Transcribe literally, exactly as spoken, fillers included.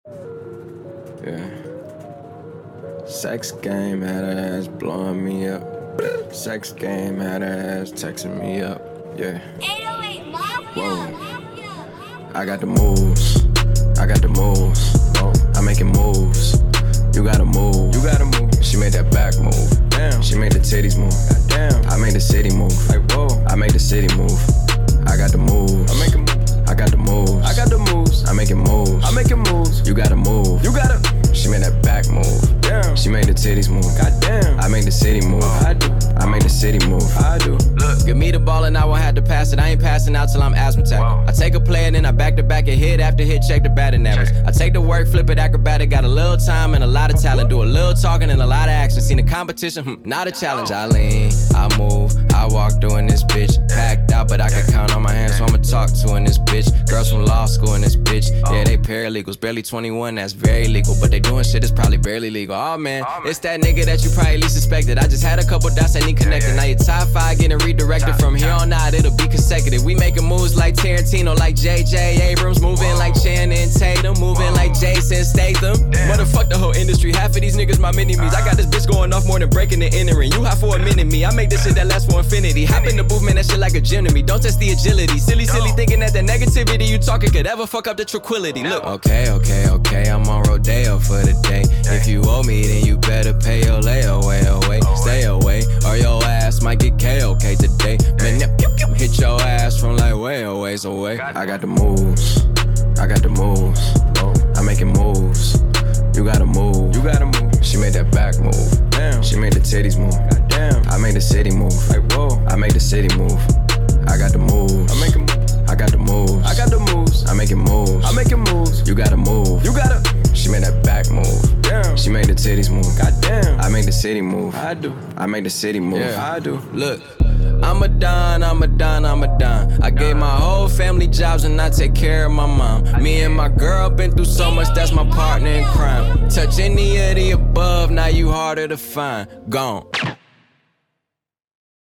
Yeah. Sex game had her ass blowing me up. Sex game had her ass texting me up. Yeah. eight oh eight Mafia. Whoa. I got the moves. I got the moves. Whoa. I'm making moves. You gotta move. You gotta move. She made that back move. Damn. She made the titties move. Damn. I made the city move. Like whoa. I made the city move. I got the moves. I make a move. I got the moves. I got the moves. I'm making moves. I'm making moves. You gotta move. You gotta. She made that back move. Damn. She made the titties move. Goddamn. I made the city move. Oh, I do. I made the city move. I do. Look, give me the ball and I won't have to pass it. I ain't passing out till I'm asthmatic. Whoa. I take a play and then I back to back and hit after hit, check the batting average. I take the work, flip it acrobatic. Got a little time and a lot of talent. Do a little talking and a lot of action. Seen the competition, hmm, not a challenge. I lean, I move, I walk doing this bitch. Packed out, but I can count on my hands, so I'ma talk to in this bitch. Girls from law school in this bitch. Yeah, they paralegals, barely twenty-one, that's very legal. But they doing shit that's probably barely legal. Oh man, it's that nigga that you probably least suspected. I just had a couple dots that need connected. Now your top five getting redirected. From here on out, it'll be consecutive. We making moves like Tarantino, like J J Abrams. Moving like Channing Tatum, moving like Jason Statham. Motherfuck the whole industry, half of these niggas my mini-me's. I got this bitch going off more than breaking and entering. You hot for a minute, me. I make this shit that lasts for infinity. Hop in the booth, man, that shit like a gym to me. Don't test the agility. Silly, silly thinking that the negativity you talking could ever fuck up the tranquility. Look. Okay, okay, okay, I'm on Rodeo for the day. If you owe me, then you better pay your layaway away. Stay away, or your ass might get K O K today. Man, hit your ass from like way a ways away. I got the moves. I got the moves. I'm making moves. You gotta move. You gotta move. She made that back move. Damn. She made the titties move. Damn. I made the city move. Like whoa. I made the city move. I got the moves. I make a move. I got the moves. I got the moves. I'm making moves. I'm making moves. You gotta move. You gotta. She made that back move. Damn. She made the titties move. Goddamn. I made the city move. I do. I made the city move. Yeah. I do. Look. I'm a don, I'm a don, I'm a don. I gave my whole family jobs and I take care of my mom. Me and my girl been through so much, that's my partner in crime. Touch any of the above, now you harder to find. Gone.